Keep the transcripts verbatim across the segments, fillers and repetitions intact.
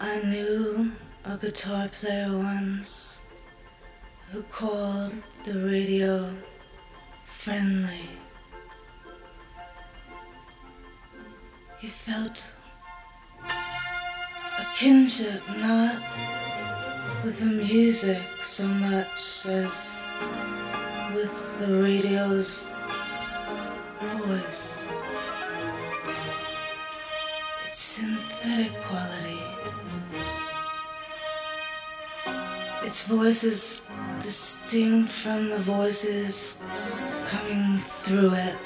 I knew a guitar player once who called the radio friendly. He felt a kinship not with the music so much as with the radio's voice. Its synthetic quality. Its voice is distinct from the voices coming through it.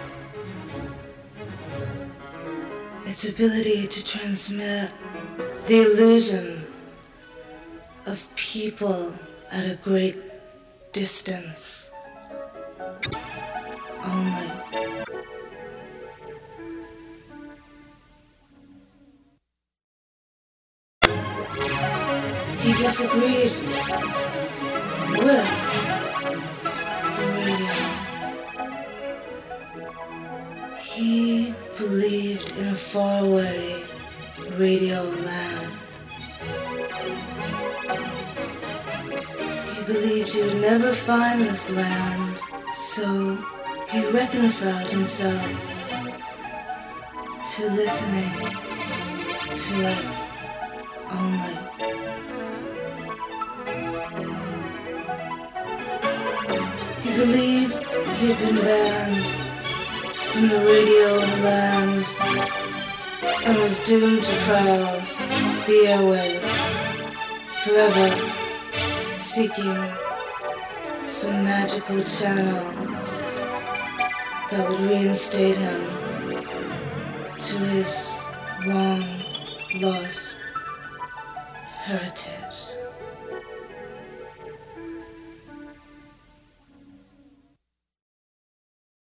Its ability to transmit the illusion of people at a great distance only. He disagreed with the radio. He believed in a faraway radio land. He believed he would never find this land, so he reconciled himself to listening to it only. He believed he had been banned from the radio land and was doomed to prowl the airwaves forever, seeking some magical channel that would reinstate him to his long lost heritage.